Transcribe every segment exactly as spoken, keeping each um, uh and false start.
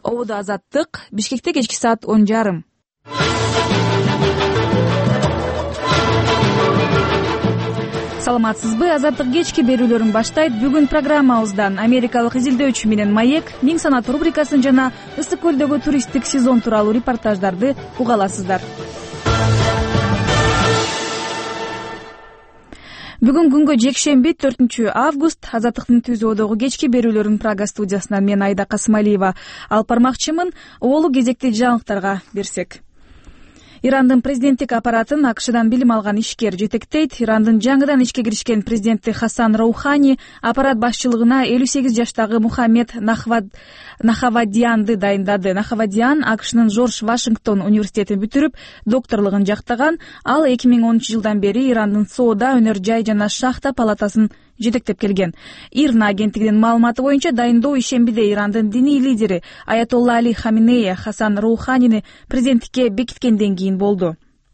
Ободо Азаттык, Бишкекте кечки саат он жарым. Саламатсызбы? Азаттык кечки берүүлөрүн баштайт. Бүгүн программабыздан америкалык изилдөөчү менен маек, миң санат рубрикасын жана Ысык көлдөгү туристтик сезон тууралуу репортаждарды уга аласыздар. Бүгүн күнгө жекшемби, төртүнчү август. Азаттыктын түзүүдөгү кечки берүүлөрүн Прага студиясынан мен Айда Касымалиева алып бармакчымын. Олу кезекти жаңылыктарга берсек. Ирандын президенттик аппаратын АКШдан билим алган ишкер жетектейт. Ирандын жаңыдан ишке киришкен президенти Хасан Роухани аппарат башчылыгына элүү сегиз жаштагы Мухаммед Нахавадиянды дайындады. Нахавадиян АКШнын Жорж Вашингтон университетин бүтүрүп, докторлугун жактаган. Ал эки миң онунчу жылдан бери Ирандын соода, өнөр жай жана шахта палатасын жетектеп келген. ИРНА агенттигинин маалыматы боюнча дайындоо ишембиде Ирандын диний лидери Аятолла Али Хаминеи Хасан Роуханини президенттикке бекиткенден кийин болду.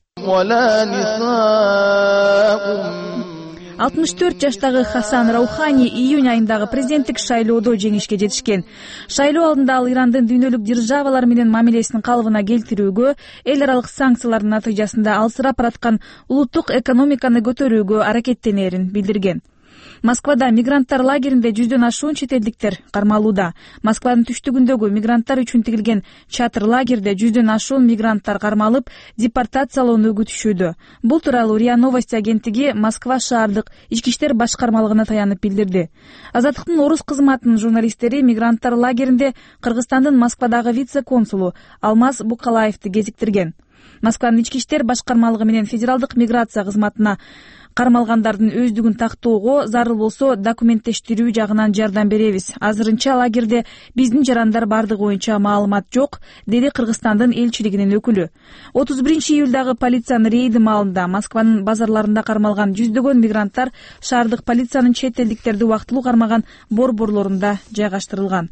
алтымыш төрт жаштагы Хасан Роухани июнь айындагы президенттик шайлоодо жеңишке жетишкен. Шайлоо алдында ал Ирандын дүйнөлүк державалар менен мамилесин калыбына келтирүүгө, эл аралык санкциялардын натыйжасында алсырап бараткан улуттук экономиканы көтөрүүгө аракеттенерин билдирген. Москвада мигранттар лагеринде жүздөн ашуун чет элдиктер кармалууда. Москванын түштүгүндөгү мигранттар үчүн тигилген чатыр лагерде жүздөн ашуун мигранттар кармалып, депортациялоону күтүшүүдө. Бул тууралуу РИА Новости агенттиги Москва шаардык ички иштер башкармалыгына таянып билдирди. Азаттыктын орус кызматынын журналисттери мигранттар лагеринде Кыргызстандын Москвадагы вице-консулу Алмаз Букалаевди кезиктирген. Москванын ички иштер башкармалыгы менен федералдык миграция кызматына кармалгандардын өздүгүн тактоого зарыл болсо документтештирүү жагынан жардам беребиз. Азырынча лагерде биздин жарандар бардыгы боюнча маалымат жок, деди Кыргызстандын элчилигинин өкүлү. отуз биринчи июлдагы полициянын рейди маалында Москванын базарларында кармалган жүздөгөн мигранттар шаардык полициянын чет элдиктерди убактылуу кармаган борборлорунда жайгаштырылган.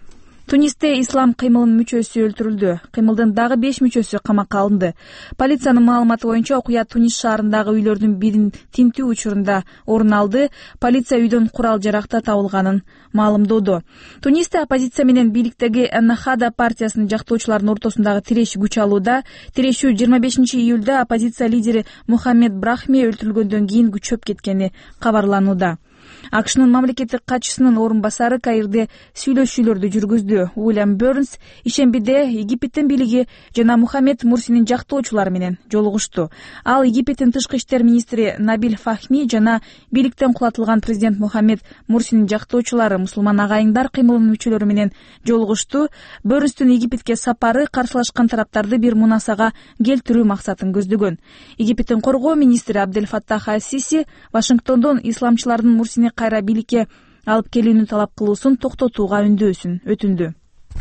Тунисте ислам кыймылынын мүчөсү өлтүрүлдү. Кыймылдын дагы беш мүчөсү камакка алынды. Полициянын маалыматы боюнча окуя Тунис шаарындагы үйлөрдүн бирин тинтүү учурунда орун алды. Полиция үйдөн курал жаракта табылганын маалымдоодо. Тунисте оппозиция менен бийликтеги Нахада партиясынын жактоочуларынын ортосундагы тиреш күч алууда. Тирешүү жыйырма бешинчи июлда оппозиция лидери Мухаммед Брахми өлтүрүлгөндөн кийин күчөп кеткени кабарланууда. АКШнын мамлекеттик катчысынын орун басары Каирде сүйлөшүүлөрдү жүргүздү. Уильям Бернс ишембиде Египеттин бийлиги жана Мухаммед Мурсинин жактоочулары менен жолугушту. Ал Египеттин тышкы иштер министри Набиль Фахми жана бийликтен кулатылган президент Мухаммед Мурсинин жактоочулары мусулман агайындар кыймылынын мүчөлөрү менен жолугушту. Бернстин Египетке сапары каршылашкан тараптарды бир мунасага келтирүү максатын көздөгөн. Египеттин коргоо министри Абдель Фаттах Аль-Сиси Вашингтондон исламчылардын Мурсини кайра бийликке алып келүүнү талап кылуусун токтотууга үндөөсүн өтүндү.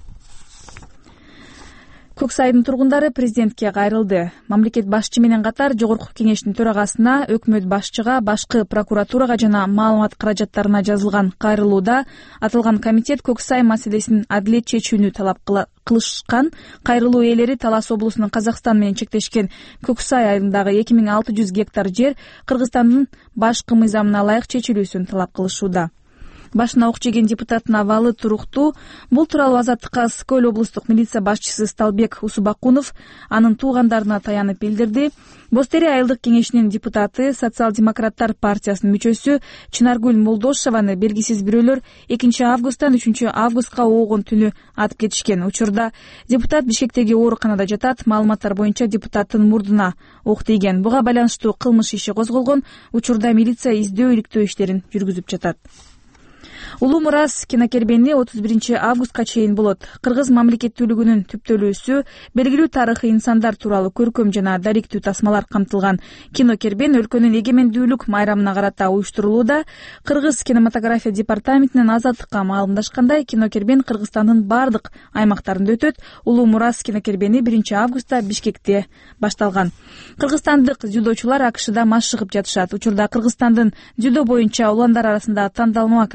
Көк Сайдын тургундары президентке кайрылды. Мамлекет башчы менен катар Жогорку кеңештин төрагасына, өкмөт башчыга, башкы прокуратурага жана маалымат каражаттарына жазылган кайрылууда аталган комитет Көк Сай маселесин адилет чечүүнү талап кылышкан. Кайрылуу ээлери Талас облусунун Казакстан менен чектешкен Көк Сай айылындагы эки миң алты жүз гектар жер Кыргызстандын башкы мыйзамына ылайык чечилүүсүн талап кылышууда. Башына ок жеген депутаттын абалы туруктуу. Бул тууралуу Азаттыкка Ысык көл облустук милиция башчысы Сталбек Усубакунов анын туугандарына таянып билдирди. Бостери айылдык кеңешинин депутаты, социал-демократтар партиясынын мүчөсү Чынаргүл Молдошеваны белгисиз бирөөлөр экинчи августтан үчүнчү августка оогун түнү атып кетишкен. Учурда депутат Бишкектеги ооруканада жатат. Маалыматтар боюнча депутаттын мурдуна ок тийген. Буга байланыштуу кылмыш иши козголгон. Учурда милиция издөө иликтөө иштерин жүргүзүп жатат. Улуу Мурас кинокербени отуз биринчи августка чейин болот. Кыргыз мамлекеттүүлүгүнүн түптөлүүсү, белгилүү тарыхый инсандар тууралуу көркөм жана даректүү тасмалар камтылган кинокербен өлкөнүн эгемендүүлүк майрамына карата уюштурулууда. Кыргыз кинематография департаментинен Азаттыкка маалымдашкандай, кинокербен Кыргызстандын бардык аймактарында өтөт. Улуу Мурас кинокербени биринчи августта Бишкекте башталган. Кыргызстандык дзюдочулар АКШда машыгып жатышат. Учурда Кыргызстандын дзюдо боюнча уландар арасында тандалма командасын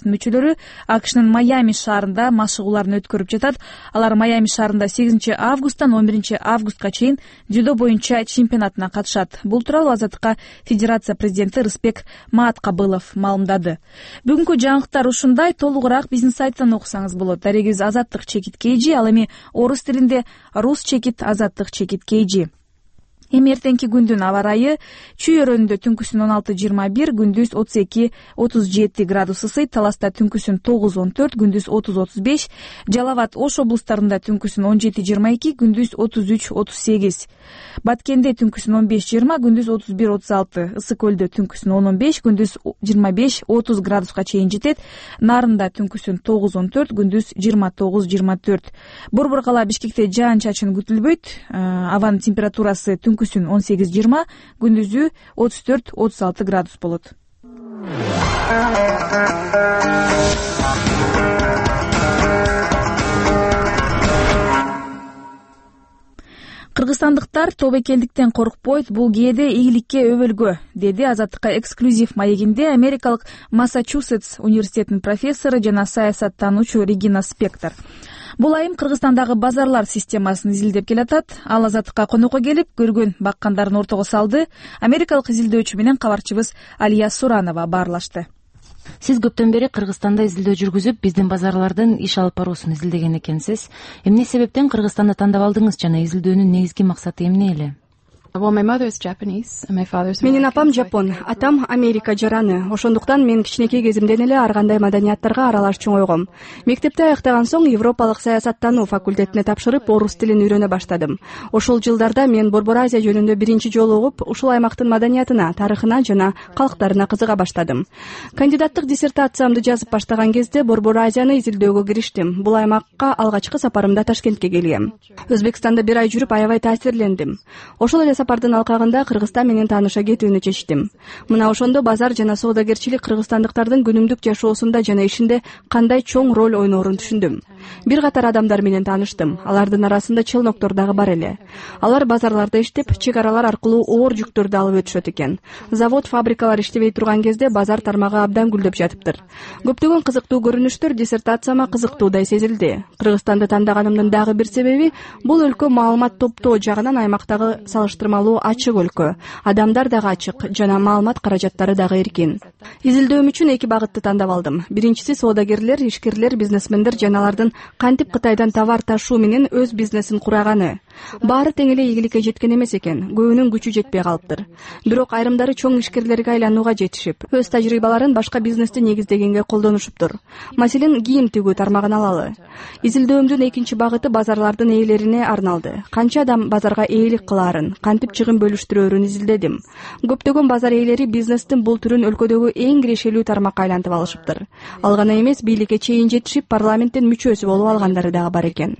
командасынын мүчөлөрү АКШнын Майами шаарында машыгууларын өткөрүп жатат. Алар Майами шаарында сегизинчи августтан он биринчи августка чейин дзюдо боюнча чемпионатына катышат. Бул тууралуу Азаттыкка Федерация президенти Рысбек Мааткабылов маалымдады. Бүгүнкү жаңылыктар ушундай. Толугураак биздин сайттан окусаңыз болот. Дарегибиз Азаттык чекит kg, ал эми орус тилинде рус чекит Азаттык чекит kg. Эми эртеңки күндүн аба ырайы: Чүй өрөөнүндө түнкүсүн он алты жыйырма бир, күндүз отуз эки отуз жети градус ысыйт. Таласта түнкүсүн тогуз он төрт, күндүз отуз отуз беш. Жалал абад, Ош облустарында түнкүсүн он жети жыйырма эки, күндүз отуз үч отуз сегиз. Баткенде түнкүсүн он беш жыйырма, күндүз отуз бир отуз алты. Ысык көлдө түнкүсүн он он беш, күндүз жыйырма беш отуз градуска чейин жетет. Нарында түнкүсүн тогуз он төрт, күндүз жыйырма тогуз жыйырма төрт. Борбор кала Бишкекте жаан-чачын күтүлбөйт. Абанын температурасы түнкүсүн он сегиз жыйырма, күндүзү отуз төрт отуз алты градус болот. Кыргызстандыктар тобокелдиктен коркпойт, бул кээде ийгиликке өбөлгө, деди Азаттыкка эксклюзив маегинде америкалык Массачусетс университетинин профессору жана саясаттануучу Регина Спектор. Бул айым Кыргызстандагы базарлар системасын изилдеп келатат. Ал Азаттыкка конокко келип, көргөн баккандарын ортого салды. Америкалык изилдөөчү менен кабарчыбыз Алия Суранова баарлашты. Сиз көптөн бери Кыргызстанда изилдөө жүргүзүп, биздин базарлардын иш алып баруусун изилдеген экенсиз. Эмне себептен Кыргызстанды тандап алдыңыз жана изилдөөнүн негизги максаты эмне эле? Менин апам жапон, атам Америка жараны. Ошондуктан мен кичинекей кезимден эле ар кандай маданияттарга аралаш чоңойгом. Мектепти аяктаган соң Европалык саясаттануу факультетине тапшырып, орус тилин үйрөнө баштадым. Ошол жылдарда мен Борбор Азия жөнүндө биринчи жолу угуп, ушул аймактын маданиятына, тарыхына жана калктарына кызыга баштадым. Кандидаттык диссертациямды жазып баштаган кезде Борбор Азияны изилдөөгө кириштим. Бул аймакка алгачкы сапарымда Ташкентке келгем. Өзбекстанда бир ай жүрүп, аябай таасирлендим. Ошол эле сапардын алкагында Кыргызстан менен тааныша кетүүнү чечтим. Мына ошондо базар жана соодагерчилик кыргызстандыктардын күнүмдүк жашоосунда жана ишинде кандай чоң роль ойноорун түшүндүм. Бир катар адамдар менен тааныштым. Алардын арасында челноктор дагы бар эле. Алар базарларда иштеп, чек аралар аркылуу оор жүктөрдү алып өтүшөт экен. Завод, фабрикалар иштебей турган кезде базар тармагы абдан гүлдөп жатыптыр. Көптөгөн кызыктуу көрүнүштөр диссертацияма кызыктуудай сезилди. Кыргызстанды тандаганымдын дагы бир себеби бул өлкө маалымат топтоо жагынан аймактагы салыштырмалуу ачык өлкө. Адамдар дагы ачык жана маалымат каражаттары дагы эркин. Изилдөөм үчүн эки багытты тандап алдым. Биринчиси соодагерлер, ишкерлер, бизнесмендер жана алардын кантип Кытайдан товар ташуу менен өз бизнесин кураганы. Баары тең эле ийгиликке жеткен эмес экен. Көбүнүн күчү жетпей калыптыр. Бирок айрымдары чоң ишкерлерге айланууга жетишип, өз тажрыйбаларын башка бизнести негиздегенге колдонушуптур. Маселен, кийим тигүү тармагын алалы. Изилдөөмдүн экинчи багыты базарлардын ээлерине арналды. Канча адам базарга ээлик кылаарын, кантип чыгым бөлүштүрөөрүн изилдедим. Көптөгөн базар ээлери бизнестин бул түрүн өлкөдөгү эң кирешелүү тармакка айлантып алышыптыр. Ал гана эмес, бийликке чейин жетишип, парламенттин мүчөсү болуп алгандары дагы бар экен.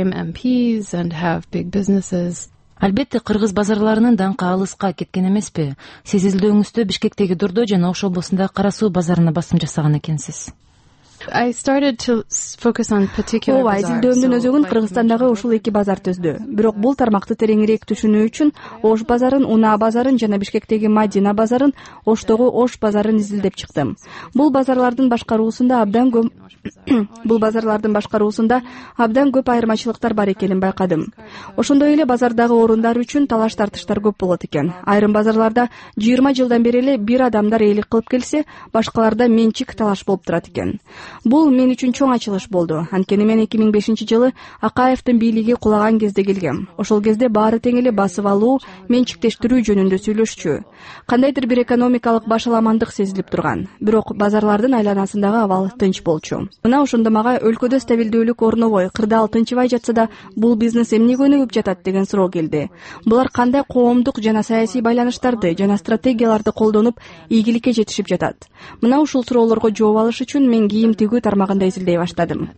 Албетте, кыргыз базарларынын даңкы алыска кеткен эмеспи? Сиз изилдөөңүздө Бишкектеги Дордо жана Ош облусундагы Кара Суу базарына басым жасаган экенсиз. Ооба, изилдөөмдүн өзөгүн Кыргызстандагы ушул эки базар түздү. Бирок бул тармакты тереңирээк түшүнүү үчүн Ош базарын, Унаа базарын жана Бишкектеги Мадина базарын, Оштогу Ош базарын изилдеп чыктым. Бул базарлардын башкаруусунда абдан көп бул базарлардын башкаруусунда абдан көп айырмачылыктар бар экенин байкадым. Ошондой эле базардагы орундар үчүн талаш тартыштар көп болот экен. Айрым базарларда жыйырма жылдан бери эле бир адамдар ээлик кылып келсе, башкаларда менчик талаш болуп турат экен. Бул мен үчүн чоң ачылыш болду. Анткени мен эки миң бешинчи жылы Акаевдин бийлиги кулаган кезде келгем. Ошол кезде баары тең эле басып алуу, менчиктештирүү жөнүндө сүйлөшчү. Кандайдыр бир экономикалык башаламандык сезилип турган. Бирок базарлардын айланасындагы абал тынч болчу. Мына ошондо мага өлкөдө стабилдүүлүк орнобой, кырдаал тынчыбай жатса да, бул бизнес эмнеге өнүгүп жатат деген суроо келди. Булар кандай коомдук жана саясий байланыштарды жана стратегияларды колдонуп, ийгиликке жетишип жатат? Мына ушул суроолорго жооп алыш үчүн мен кийим тигүү тармагында изилдей баштадым.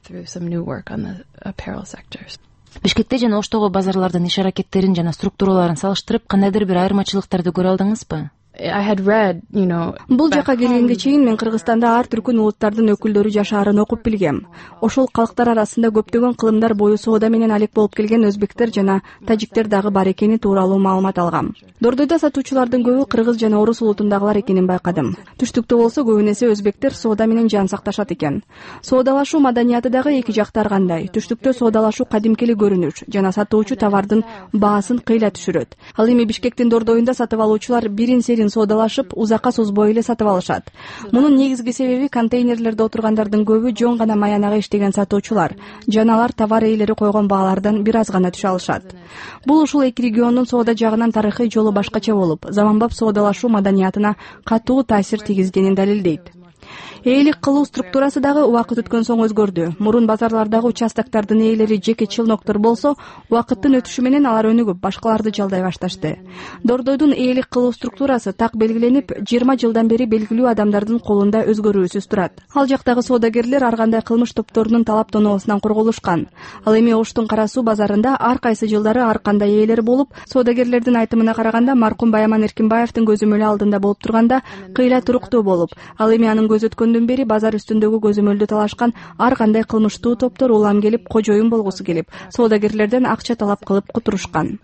Бишкекте жана Оштогу базарлардын иш аракеттерин жана структураларын салыштырып, кандайдыр бир айырмачылыктарды көрө алдыңызбы? I had read, you know, бул жака келгенге чейин мен Кыргызстанда ар түркүн улуттардын өкүлдөрү жашаарын окуп билгем. Ошол калктар арасында көптөгөн кылымдар бою соода менен алек болуп келген өзбектер жана тажиктер дагы бар экени тууралуу маалымат алгам. Дордойдо сатуучулардын көбү кыргыз жана орус улутундагылар экенин байкадым. Түштүктө болсо көбүн эсе өзбектер соода менен жан сакташат экен. Соодалашуу маданияты дагы эки жакта ар кандай. Түштүктө соодалашуу кадимки эле көрүнүш жана сатуучу товардын баасын кыйла түшүрөт. Ал эми Бишкектин Дордоюнда сатып алуучулар бирин серин соодалашып, узакка созбой эле сатып алышат. Мунун негизги себеби контейнерлерде отургандардын көбү жон гана маянага иштеген сатуучулар, жана алар товар ээлери койгон баалардан бир аз гана түшө алышат. Бул ушул эки региондун соода жагынан тарыхый жолу башкача болуп, заманбап соодалашуу маданиятына катуу таасир тийгизгенин далилдейт. Ээлик кылуу структурасы дагы убакыт өткөн соң өзгөрдү. Мурун базарлардагы участоктардын ээлери жеке челноктор болсо, убакыттын өтүшү менен алар өнүгүп, башкаларды жалдай башташты. Дордойдун ээлик кылуу структурасы так белгиленип, жыйырма жылдан бери белгилүү адамдардын колунда өзгөрүүсүз турат. Ал жактагы соодагерлер ар кандай кылмыш топторунун талап тоноосунан корголушкан. Ал эми Оштун Кара Суу базарында ар кайсы жылдары ар кандай ээлер болуп, соодагерлердин айтымына караганда маркум Баяман Эркинбаевдин көзөмөлү алдында болуп турганда кыйла туруктуу болуп, ал эми анын көзү өткөндөн бери базар үстүндөгү көзөмөлдү талашкан ар кандай кылмыштуу топтор улам келип, кожоюн болгусу келип, соодагерлерден акча талап кылып кутурушкан.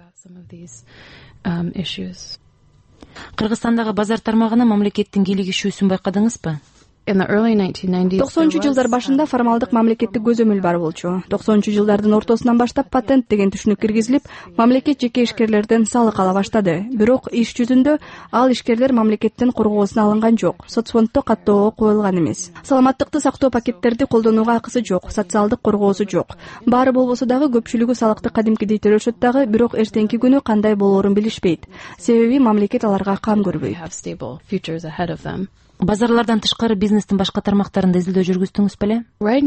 Кыргызстандагы базар тармагына мамлекеттин кийлигишүүсүн байкадыңызбы? токсонунчу жылдар башында формалдык мамлекеттик көзөмөл бар болчу. токсонунчу жылдардын ортосунан баштап патент деген түшүнүк киргизилип, мамлекет жеке ишкерлерден салык ала баштады. Бирок иш жүзүндө ал ишкерлер мамлекеттин коргоосуна алынган жок. Соцфонддо каттоого коюлган эмес. Саламаттыкты сактоо пакеттерди колдонууга акысы жок, социалдык коргоосу жок. Баары болбосо дагы көпчүлүгү салыкты кадимкидей төлөшөт дагы, бирок эртеңки күнү кандай болоорун билишпейт. Себеби мамлекет аларга кам көрбөйт. Базарлардан тышкары бизнестин башка тармактарында изилдөө жүргүздүңүз беле?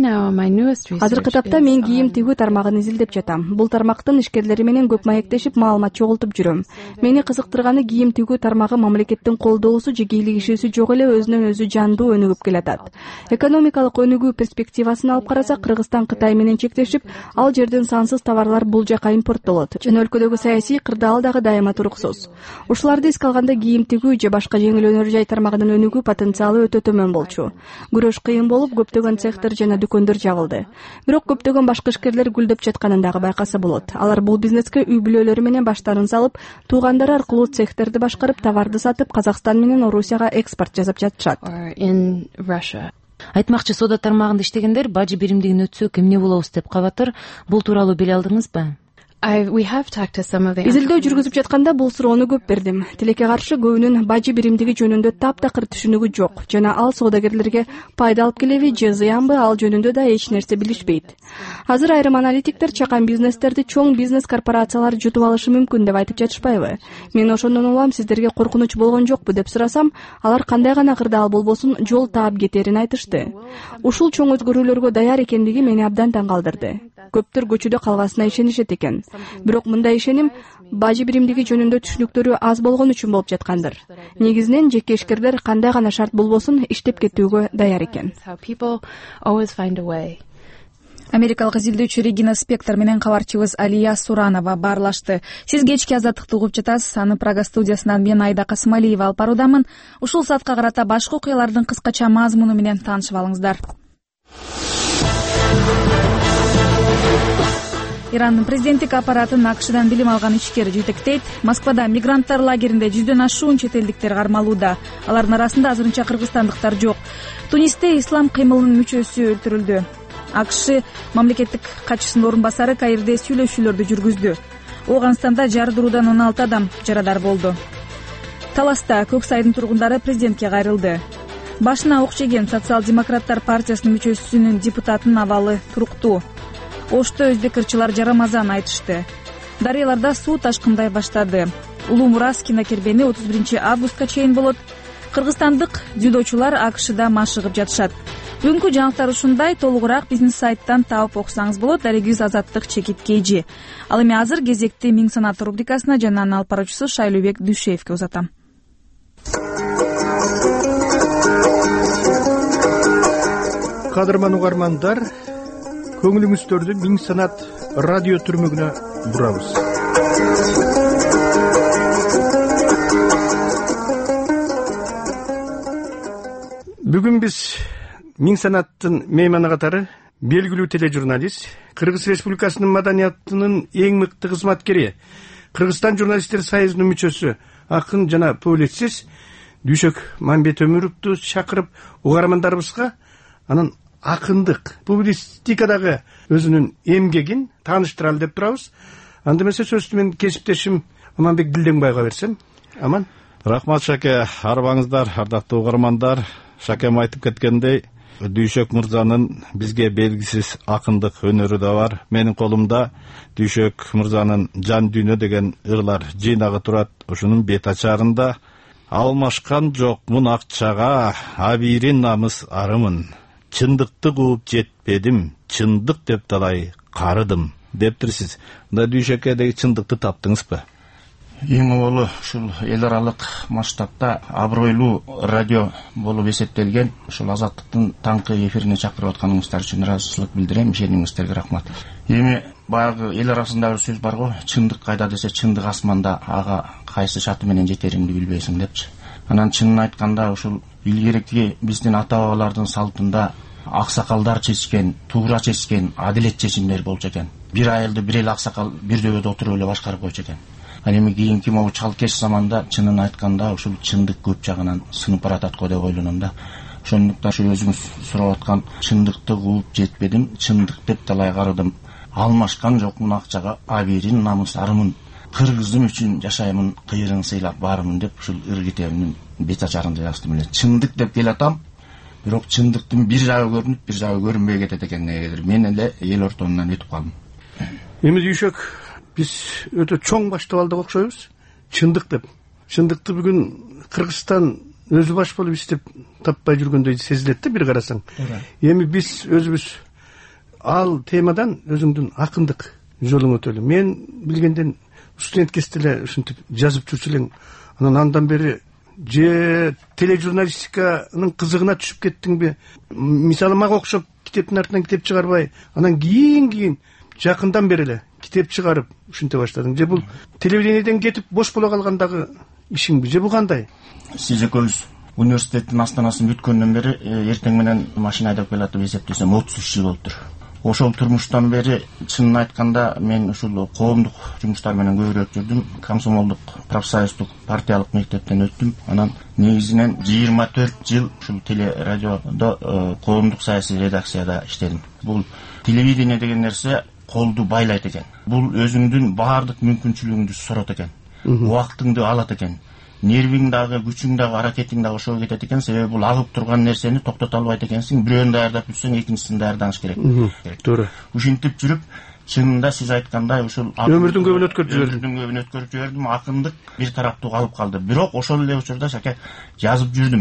Азыркы тапта мен кийим тигүү тармагын изилдеп жатам. Бул тармактын ишкерлери менен көп маектешип, маалымат чогултуп жүрөм. Мени кызыктырганы кийим тигүү тармагы мамлекеттин колдоосу же кийлигишүүсү жок эле өзүнөн өзү жандуу өнүгүп келатат. Экономикалык өнүгүү перспективасын алып карасак, Кыргызстан Кытай менен чектешип, ал жерден сансыз товарлар бул жака импорттолот. Жана өлкөдөгү саясий кырдаал дагы дайыма туруксуз. Ушуларды эске алганда кийим тигүү же башка жеңил өнөр жай тармагынын өнүгүү потенциалы өтө төмөн болчу. Күрөш кыйын болуп, көптөгөн цехтер жана дүкөндөр жабылды. Бирок көптөгөн башкы ишкерлер гүлдөп жатканын дагы байкаса болот. Алар бул бизнеске үй бүлөлөрү менен баштарын салып, туугандары аркылуу цехтерди башкарып, товарды сатып, Казакстан менен Орусияга экспорт жасап жатышат. Айтмакчы, соода тармагында иштегендер бажы биримдигин өтсөк эмне болобуз деп кабатыр. Бул тууралуу биле алдыңызбы? Изилдөө жүргүзүп жатканда бул суроону көп бердим. Тилекке каршы көбүнүн бажы биримдиги жөнүндө таптакыр түшүнүгү жок, жана ал соодагерлерге пайда алып келеби же зыянбы, ал жөнүндө да эч нерсе билишпейт. Азыр айрым аналитиктер чакан бизнестерди чоң бизнес корпорациялар жутуп алышы мүмкүн деп айтып жатышпайбы? Мен ошондон улам сиздерге коркунуч болгон жокпу деп сурасам, алар кандай гана кырдаал болбосун жол таап кетерин айтышты. Ушул чоң өзгөрүүлөргө даяр экендиги мени абдан таң калтырды. Көптөр көчөдө калбасына ишенишет экен. Бирок мындай ишеним бажы биримдиги жөнүндө түшүнүктөрү аз болгон үчүн болуп жаткандыр. Негизинен жеке ишкерлер кандай гана шарт болбосун иштеп кетүүгө даяр экен. Америкалык изилдөөчү Регина Спектор менен кабарчыбыз Алия Суранова баарлашты. Сиз кечки Азаттыкты угуп жатасыз. Аны Прага студиясынан мен Айда Касымалиева алып баруудамын. Ушул саатка карата башка окуялардын кыскача мазмуну менен таанышып алыңыздар. Ирандын президенттик аппаратын АКШдан билим алган ишкер жетектейт. Москвада мигранттар лагеринде жүздөн ашуун чет элдиктер кармалууда. Алардын арасында азырынча кыргызстандыктар жок. Тунисте ислам кыймылынын мүчөсү өлтүрүлдү. АКШ мамлекеттик катчысынын орун басары Каирде сүйлөшүүлөрдү жүргүздү. Ооганстанда жардыруудан он алты адам жарадар болду. Таласта Көк Сайдын тургундары президентке кайрылды. Башына ок жеген социал-демократтар партиясынын мүчөсүнүн депутатынын абалы туруктуу. Ошто өзбек ырчылар жарамазан айтышты. Дарыяларда суу ташкындай баштады. Улуу Мурас кинокербени отуз биринчи августка чейин болот. Кыргызстандык дзюдочулар АКШда машыгып жатышат. Бүгүнкү жаңылыктар ушундай. Толугураак биздин сайттан таап окусаңыз болот. Дарегиз Азаттык чекит кейжи. Ал эми азыр кезекти Миң санат рубрикасына жана анын алып баруучусу Шайлообек Дүйшеевке узатам. Кадырман угармандар, көңүлүңүздөрдү Миң санат радио түрмөгүнө бурабыз. Бүгүн биз Миң санаттын мейманы катары белгилүү тележурналист, Кыргыз Республикасынын маданиятынын эң мыкты кызматкери, Кыргызстан журналисттер союзунун мүчөсү, акын жана публицист Дүйшөк Мамбет Өмүровду чакырып, угармандарыбызга анын акындык, публистикадагы өзүнүн эмгегин тааныштыралы деп турабыз. Анда эмесе сөздү мен кесиптешим Аманбек Дилдеңбайга берсем. Аман. Рахмат Шаке, арбаңыздар, ардактуу угармандар. Шакем айтып кеткендей, Дүйшөк мырзанын бизге белгисиз акындык өнөрү да бар. Менин колумда Дүйшөк мырзанын Жан дүйнө деген ырлар жыйнагы турат. Ушунун бет ачарында алмашкан жокмун акчага, абийирин намыс арымын. Чындыкты кууп жетпедим, чындык деп талай карыдым дептирсиз. Мында Дүйшөккө деги чындыкты таптыңызбы? Эң олу ушул эл аралык масштабта абройлуу радио болуп эсептелген ушул Азаттыктын таңкы эфирине чакырып атканыңыздар үчүн ыраазычылык билдирем. Ишенимиңиздерге рахмат. Эми баягы эл арасындагы сөз бар го, чындык кайда десе, чындык асманда, ага кайсы шаты менен жетеримди билбейсиң депчи. Анан чынын айтканда ушул илгерки биздин ата бабалардын салтында аксакалдар чечкен, туура чечкен адилет чечимдер болчу экен. Бир айылды бир эл аксакал бир дөбөдө отуруп эле башкарып койчу экен. Ал эми кийинки могу чалкеш заманда чынын айтканда ушул чындык көп жагынан сынып баратат го деп ойлоном да. Ошондуктан ушу өзүңүз сурап аткан чындыкты кууп жетпедим, чындык деп талай карыдым. Алмашкан жокмун акчага, абийирин намыс арымын. Кыргызым үчүн жашаймын, кыйрын сыйлап барымын деп ушул ыр китебинин бет ачарында жаздым эле. Чындык деп келатам, бирок чындыктын бир жагы көрүнүп, бир жагы көрүнбөй кетет экен негедир. Мен эле эл ортомунан өтүп калдым. Эми Дүйшөк, биз өтө чоң баштап алдык окшойбуз. Чындык деп. Чындыкты бүгүн Кыргызстан өзү баш болуп иштеп таппай жүргөндөй сезилет да бир карасаң. Эми биз өзүбүз ал темадан өзүңдүн акындык жолуң өтөлү. Мен билгенден студент кезде эле ушинтип жазып жүрчү элең. Анан андан бери же тележурналистиканын кызыгына түшүп кеттиңби? Мисалы мага окшоп китептин артынан китеп чыгарбай, анан кийин кийин жакындан бери эле китеп чыгарып ушинте баштадың. Же бул телевидениеден кетип бош боло калгандагы ишиңби? Же бул кандай? Сиз экөөбүз университеттин астанасын бүткөндөн бери эртең менен машина айдап келатып эсептесем отуз үч жыл болуптур. Ошол турмуштан бери чынын айтканда мен ушул коомдук жумуштар менен көбүрөөк жүрдүм. Комсомолдук, профсоюздук, партиялык мектептен өттүм. Анан негизинен жыйырма төрт жыл ушул телерадиодо коомдук саясий редакцияда иштедим. Бул телевидение деген нерсе колду байлайт экен. Бул өзүңдүн баардык мүмкүнчүлүгүңдү сорот экен. Убактыңды алат экен. Нервиң дагы, күчүң дагы, аракетиң дагы ошого кетет экен. Себеби бул агып турган нерсени токтото албайт экенсиң. Бирөөнү даярдап бүтсөң, экинчисин даярданыш керек. Туура. Ушинтип жүрүп, чынында сиз айткандай ушул өмүрдүн көбүн өткөрүп жибердим. Өмүрдүн көбүн өткөрүп жибердим. Акындык бир тараптуу калып калды. Бирок ошол эле учурда Шаке жазып жүрдүм.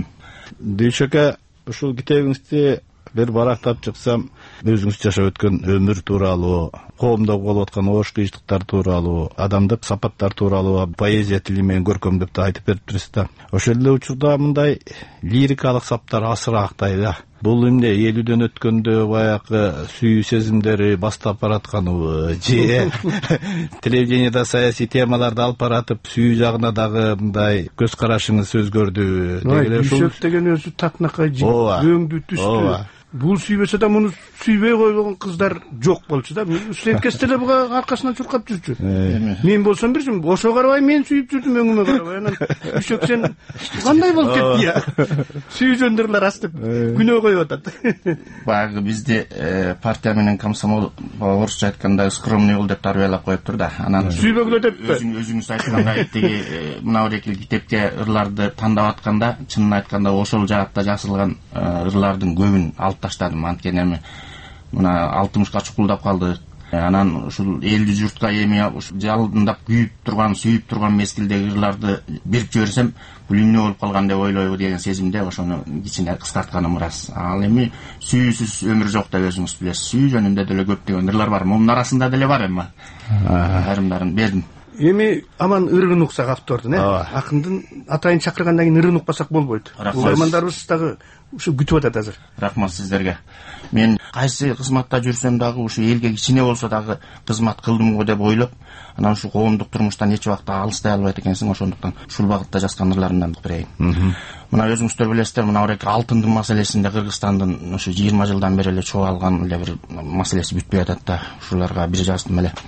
Дүйшөкө ушул китебиңизди бир барактап чыксам, өзүңүз жашап өткөн өмүр тууралуу, коомдо болуп аткан оош кыйчылыктар тууралуу, адамдык сапаттар тууралуу поэзия тили менен көркөмдөп да айтып бериптирсиз да. Ошол эле учурда мындай лирикалык саптар асыраактай да. Бул эмне элүүдөн өткөндө баягы сүйүү сезимдери бастап баратканыбы, же телевидениеда саясий темаларды алып баратып сүйүү жагына дагы мындай көз карашыңыз өзгөрдү деген ушул. Дүйшөк деген өзү татынакай өңдүү түстүү. Бул сүйбөсө да муну сүйбөй койгон кыздар жок болчу да. Студент кезде эле буга аркасынан чуркап жүрчү. Мен болсом бир жум, ошо карабай мен сүйүп жүрдүм, өңүмө карабай. Анан Дүйшөк сен кандай болуп кетти я? Сүйүү жөндөрлөр астып күнөө коюп атат. Баягы бизде партия менен комсомол орусча айтканда скромный бол деп тарбиялап коюптур да. Анан сүйбөгүлө деппи? Өзүңүз айткандай тиги мына бирекил китепке ырларды тандап атканда, чынын айтканда ошол жаатта жазылган ырлардын көбүн алып таштадым. Анткени эми мына алтымышка чукулдап калды. Анан ушул элди журтка эми жалындап күйүп турган, сүйүп турган мезгилдеги ырларды берип жиберсем, бул эмне болуп калган деп ойлойбу деген сезимде ошону кичине кыскартканым ырас. Ал эми сүйүүсүз өмүр жок деп өзүңүз билесиз. Сүйүү жөнүндө деле көптөгөн ырлар бар. Мунун арасында деле бар эми. Айрымдарын бердим. Эми аман ырын уксак автордун, э? Акындын атайын чакыргандан кийин ырын укпасак болбойт. Угармандарыбыз дагы ушу күтүп атат азыр. Рахмат сиздерге. Мен кайсы кызматта жүрсөм дагы ушу элге кичине болсо дагы кызмат кылдым го деп ойлоп, анан ушу коомдук турмуштан эч убакта алыстай албайт экенсиң. Ошондуктан ушул багытта жазган ырларымдан берейин. Мына өзүңүздөр билесиздер, мына ореки алтындын маселесинде Кыргызстандын ушу жыйырма жылдан бери эле чогулган эле бир маселеси бүтпөй атат да. Ушуларга бир жаздым эле.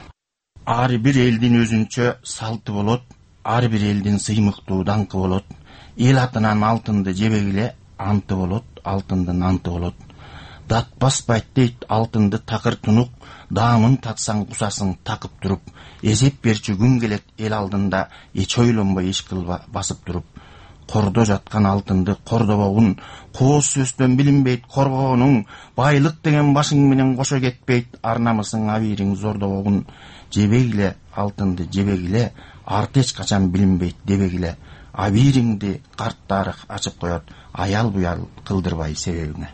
Ар бир элдин өзүнчө салты болот, ар бир элдин сыймыктуу даңкы болот. Эл атынан алтынды жебегиле анты болот, алтындын анты болот. Дат баспайт дейт алтынды такыр тунук, даамын татсаң кусасың такып туруп. Эзеп берчү күн келет эл алдында, эч ойлонбой иш кылба басып туруп. Кордо жаткан алтынды кордобогун, кооз сөздөн билинбейт коргоонуң, байлык деген башың менен кошо кетпейт, ар намысың абийириң зордобогун. Жебегиле алтынды жебегиле, арты эч качан билинбейт дебегиле. Абийириңди карт тарых ачып коет, аял буял кылдырбай себебиңе.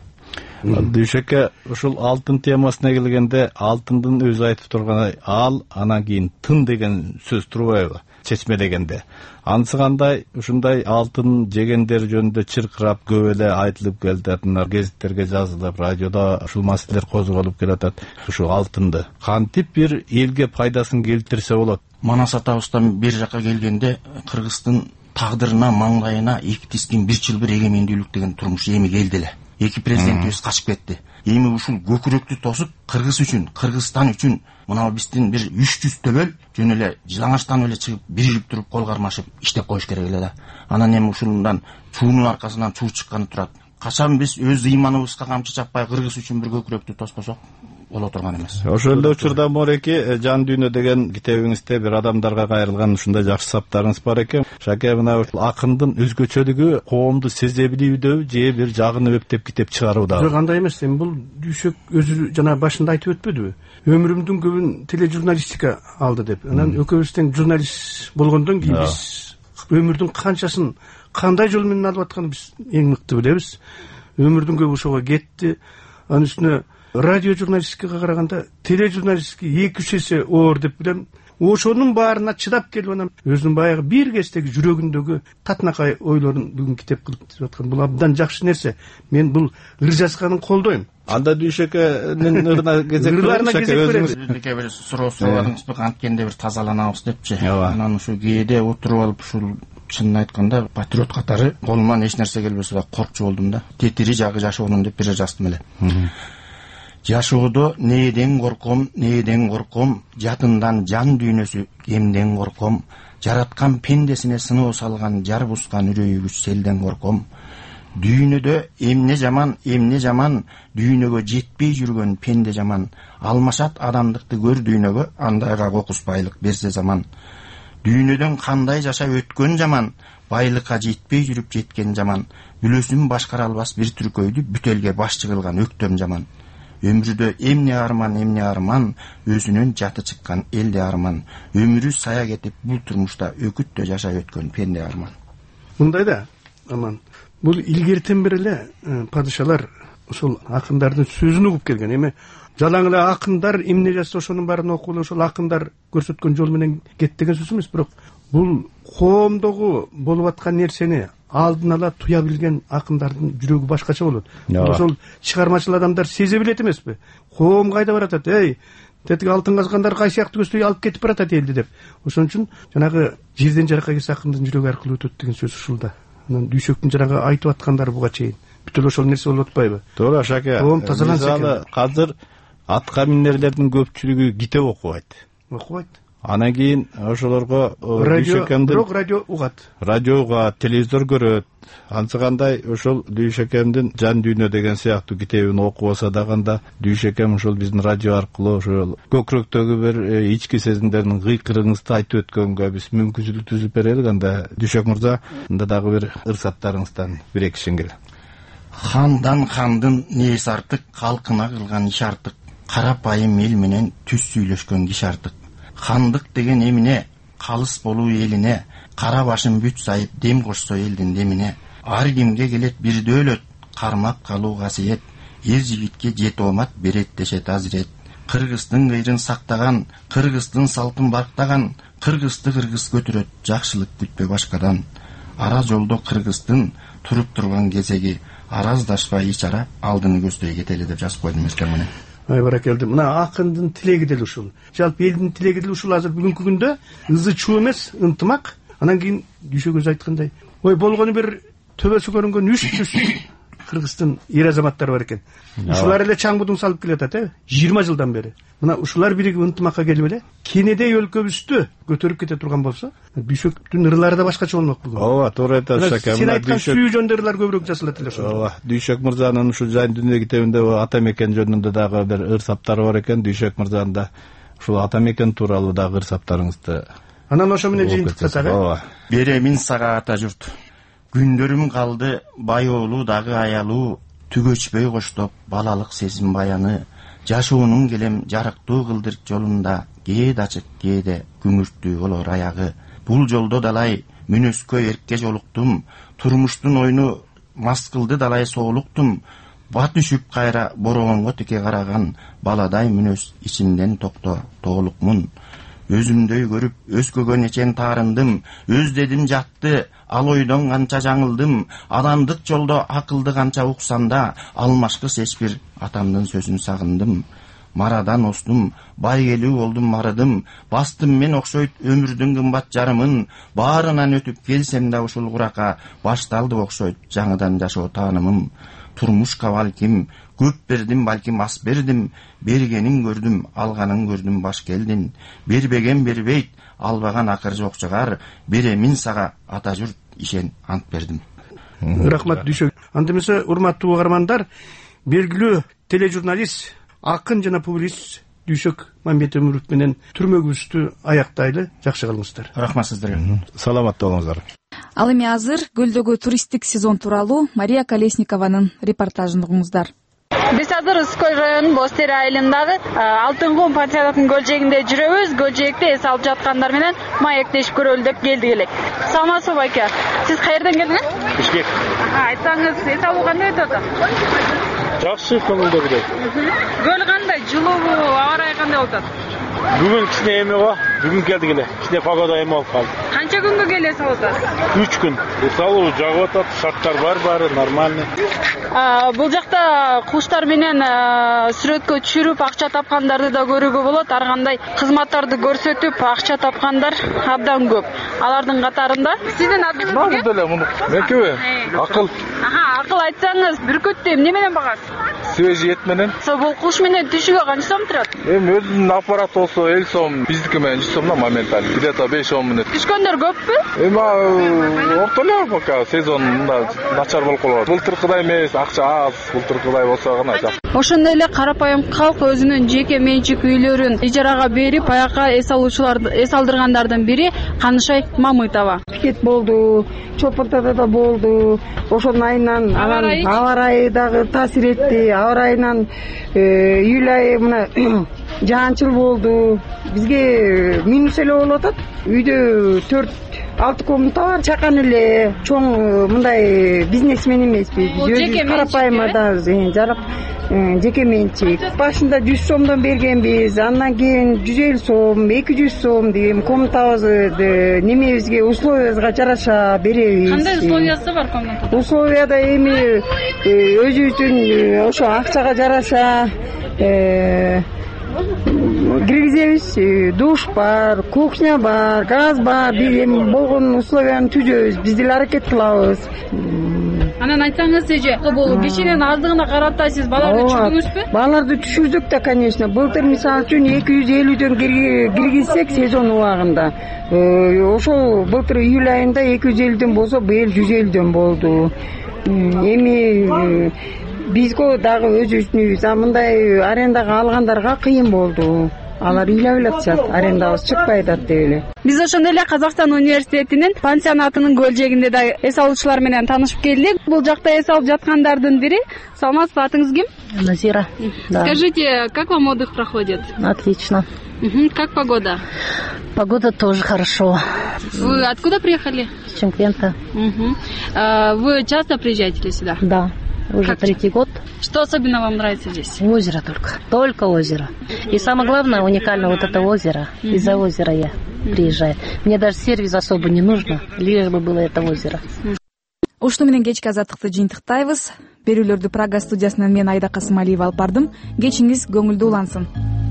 Дүйшөкө ушул алтын темасына келгенде, алтындын өзү айтып турган ал, анан кийин тын деген сөз турбайбы? Чечмелегенде. Анысы кандай ушундай алтын жегендер жөнүндө чыркырап көп эле айтылып келатат, гезиттерге жазылып, радиода ушул маселелер козголуп келатат. Ушу алтынды кантип бир элге пайдасын келтирсе болот? Манас атабыздан бир жака келгенде, Кыргыздын тагдырына, маңдайына эки тискин бир чыл бир эгемендүүлүк деген турмуш эми келди эле. Эки президентибиз качып кетти. Эми ушул көкүрөктү тосуп, Кыргыз үчүн, Кыргызстан үчүн мына биздин бир үч жүз төлөл жөн эле жылаңачтан эле чыгып, бирилип туруп, кол кармашып иштеп коюш керек эле да. Анан эми ушундан чуунун аркасынан чуу чыкканы турат. Качан биз өз ыйманыбызга камчы чаппай Кыргыз үчүн бир көкүрөктү тоспосок боло турган эмес. Ошол эле учурда Мореки Жан дүйнө деген китебиңизде бир адамдарга кайрылган ушундай жакшы саптарыңыз бар экен. Шаке, мына акындын өзгөчөлүгү коомду сезе билүүдө же бир жагынып эптеп китеп чыгарууда? Жок, андай эмес. Эми бул Дүйшөк өзү жана башында айтып өтпөдүбү? Өмүрүмдүн көбүн тележурналистика алды деп. Анан экөөбүз тең журналист болгондон кийин биз өмүрдүн канчасын кандай жол менен алып атканын биз эң мыкты билебиз. Өмүрдүн көбү ошого кетти. Анын үстүнө радио журналистикага караганда тележурналистика эки үч эсе оор деп билем. Ошонун баарына чыдап келип анан өзүнүн баягы бир кездеги жүрөгүндөгү татынакай ойлорун бүгүн китеп кылып түзүп аткан. Бул абдан жакшы нерсе. Мен бул ыр жазганын колдойм. Анда Дүйшөкөнүн ырына кезек беребиз. Бизге бир суроо сурадыңызбы, анткенде бир тазаланабыз депчи. Анан ушу кээде отуруп алып ушул чынын айтканда патриот катары колуман эч нерсе келбесе да коркчу болдум да. Тетири жагы жашоонун деп бир жаздым эле. Жашоодо нээден корком, нээден корком, жатындан жан дүйнөсү эмден корком, жараткан пендесине сыноо салган жар бускан үрөйүгү селден корком. Дүйнөдө эмне жаман, эмне жаман, дүйнөгө жетпей жүргөн пенде жаман, алмашат адамдыкты көр дүйнөгө, андайга кокус байлык берсе заман. Дүйнөдөн кандай жашап өткөн жаман, байлыкка жетпей жүрүп жеткен жаман, бүлөсүн башкара албас бир түркөйдү бүт элге башчы кылган өктөм жаман. Өмүрдө эмне арман, эмне арман, өзүнүн жаты чыккан элде арман, өмүрү сая кетип бул турмушта өкүттө жашап өткөн пенде арман. Мындай да, аман. Бул илгертен бери эле падышалар ошол акындардын сөзүн угуп келген. Эми жалаң эле акындар эмне жазса ошонун баарын окуп эле ошол акындар көрсөткөн жол менен кет деген сөз эмес, бирок бул коомдогу болуп аткан нерсени алдын ала туя билген акындардын жүрөгү башкача болот. Ошол чыгармачыл адамдар сезе билет эмеспи? Коом кайда баратат? Эй, тетиги алтын казгандар кай сыяктуу көздөй алып кетип баратат элди деп. Ошон үчүн жанагы жерден жаракка келсе акындын жүрөгү аркылуу өтөт деген сөз ушулда. Анан Дүйшөктүн жанагы айтып аткандары буга чейин бүт эле ошол нерсе болуп атпайбы? Туура, Шаке. Коом тазаланса экен. Азыр атка минерлердин көпчүлүгү китеп окубайт. Окубайт. Анан кийин ошолорго Дүйшөкөндүн бирок радио угат. Радио угат, телевизор көрөт. Анысы кандай ошол Дүйшөкөндүн Жан дүйнө деген сыяктуу китебин окубаса дагы Дүйшөкөм ошол биздин радио аркылуу ошол көкүрөктөгү бир ички сезимдердин кыйкырыгыңызды айтып өткөнгө биз мүмкүнчүлүк түзүп берелик. Анда Дүйшөк мырза, анда дагы бир ырсаттарыңыздан бир эки шеңгел. Хандан хандын нээси артык, калкына кылган иш артык, карапайым эл менен түз сүйлөшкөн киши артык. Хандык деген эмне, калыс болуу элине, кара башын бүт сайып дем кошсо элдин демине. Ар кимге келет бир дөөлөт, кармап калуу касиет, эр жигитке жет оомат берет дешет азирет. Кыргыздын кыйрын сактаган, кыргыздын салтын барктаган, кыргызды кыргыз көтөрөт, жакшылык күтпө башкадан. Ара жолдо кыргыздын туруп турган кезеги, араздашпай ич ара алдыны көздөй кетели деп жазып койдум өстөр менен. Ай баракелди. Мына акындын тилеги деле ушул. Жалпы элдин тилеги деле ушул. Азыр бүгүнкү күндө ызы чуу эмес, ынтымак. Анан кийин Дүйшө көз айткандай, ой болгону бир төбөсү көрүнгөн үч жүз Кыргыздын эр азаматтары бар экен. Ушулар эле чаңбудун салып келатат, э? жыйырма жылдан бери. Мына ушулар биригип ынтымакка келип эле кенедей өлкөбүздү көтөрүп кете турган болсо, Дүйшөктүн ырлары да башкача болмок бүгүн. Ооба, туура айтасыз ака. Сен айткан сүйүү жөнүндө ырлар көбүрөөк жасалат эле ошол. Ооба, Дүйшөк мырзанын ушул Жайын дүйнө китебинде ата мекен жөнүндө дагы бир ыр саптары бар экен. Дүйшөк мырзанын да ушул ата мекен тууралуу дагы ыр саптарыңызды. Анан ошо менен жыйынтыктасак, ооба. Беремин сага ата журт. Күндөрүм калды байоолуу дагы аялуу, түгөчпөй коштоп балалык сезим баяны, жашоонун келем жарыктуу кылдыр жолунда, кээде ачык кээде күңүрттүү болор аягы. Бул жолдо далай мүнөскө эркке жолуктум, турмуштун ойну мас кылды далай соолуктум, бат үшүп кайра бороонго тике караган, баладай мүнөс ичимден токто тоолукмун. Өзүмдөй көрүп өзгөгө нечен таарындым, өздедим жатты, ал ойдон канча жаңылдым, адамдык жолдо акылды канча уксам да, алмашкыс эч бир атамдын сөзүн сагындым. Марадан остум, бай келүү болдум марыдым, бастым мен окшойт өмүрдүн кымбат жарымын, баарынан өтүп келсем да ушул курака, башталды окшойт жаңыдан жашоо таанымым. Турмушка балким, көп бердим балким ас бердим, бергенин көрдүм, алганын көрдүм баш келдин. Бербеген бербейт, албаган акыр жок чыгар, беремин сага ата журт ишен ант бердим. Рахмат Дүйшөк. Анда эмесе, урматтуу угармандар, белгилүү тележурналист, акын жана публицист Дүйшөк Мамбетөмүров менен түрмөгүбүздү аяктайлы. Жакшы калыңыздар. Рахмат сиздерге. Саламатта болуңуздар. Ал эми азыр көлдөгү туристтик сезон тууралуу Мария Колесникованын репортажын угуңуздар. Биз азыр Ыскөл районунун Бостери айылындагы Алтын кум пансионатынын көлжегинде жүрөбүз. Көлжегекте эс алып жаткандар менен маектешип көрөлү деп келдик элек. Саламатсызбы байке? Сиз каерден келдиңиз? Бишкек. Айтсаңыз, эс алуу кандай өтүп атат? Жакшы, көңүлдүү. Көл кандай? Жылуубу, аба ырайы кандай болуп атат? Бүгүн кичине эме бар. Бүгүн келдик эле. Кичине погода эме болуп калды. Канча күнгө келе салып атасыз? үч күн. Эс алуу жагып атат, шарттар бар, баары нормальный. Бул жакта куштар менен сүрөткө түшүрүп акча тапкандарды да көрүүгө болот. Ар кандай кызматтарды көрсөтүп акча тапкандар абдан көп. Алардын катарында сиздин атыңыз бар деле муну. Менкеби? Акыл. Аха, акыл айтсаңыз, бүркөттү эмне менен багасыз? Свежий эт менен. Бул куш менен түшүгө канча сом турат? Эми өзүнүн аппарат болсо элүү сом, биздики менен жүз сомдон моментально. Где-то беш он мүнөт. Түшкөндөр көппү? Эми ортоло пока сезон мында начар болуп калат. Былтыркыдай эмес, акча аз, былтыркыдай болсо гана жак. Ошондой эле карапайым калк өзүнүн жеке менчик үйлөрүн ижарага берип, аяка эс алуучуларды эс алдыргандардын бири Канышай Мамытова. Пикет болду, Чопортада да болду. Ошонун айынан анан аба ырайы дагы таасир этти. Аба ырайынан июль айы мына жаанчыл болду. Бизге минус эле болуп атат. Үйдө төрт алты комната бар, чакан эле, чоң мындай бизнесмен эмеспиз. Биз карапайым да жарык жеке менчик. Башында жүз сомдон бергенбиз, андан кийин жүз элүү сом, эки жүз сом деген комнатабызды немебизге условиябызга жараша беребиз. Кандай условиясы бар комнатада? Условияда эми өзүбүздүн ошо акчага жараша киргизебиз. Душ бар, кухня бар, газ бар, бир эми болгон условияны түзөбүз. Биз деле аракет кылабыз. Анан айтсаңыз, эже, бул кишинин аздыгына карата сиз баларды түшүрдүңүзбү? Баларды түшүрдүк да, конечно. Былтыр мисалы үчүн эки жүз элүүдөн киргизсек сезон убагында, ошол былтыр июль айында эки жүз элүүдөн болсо, быйыл жүз элүүдөн болду. Эми бизге дагы өзүбүздүн үйүбүз, а мындай арендага алгандарга кыйын болду. Алар ыйлап атышат, арендабыз чыкпай атат деп эле. Биз ошондой эле Казакстан университетинин пансионатынын көлжегинде да эс алуучулар менен таанышып келдик. Бул жакта эс алып жаткандардын бири. Саламатсызбы, атыңыз ким? Назира. Скажите, как вам отдых проходит? Отлично. Как погода? Погода тоже хорошо. Вы откуда приехали? С Чимкента. Вы часто приезжаете сюда? Да. Уже как? Третий год. Что особенно вам нравится здесь? Озеро только. Только озеро. И самое главное, уникально вот это озеро. Mm-hmm. Из-за озера я mm-hmm. приезжаю. Мне даже сервис особо не нужно, лишь бы было это озеро. ушуну менен кечки азаттыкты жыйынтыктайбыз. Берүүлөрдү Прага студиясынан мен Айда Касымалиева алып бардым. Кечиңиз көңүлдүү улансын.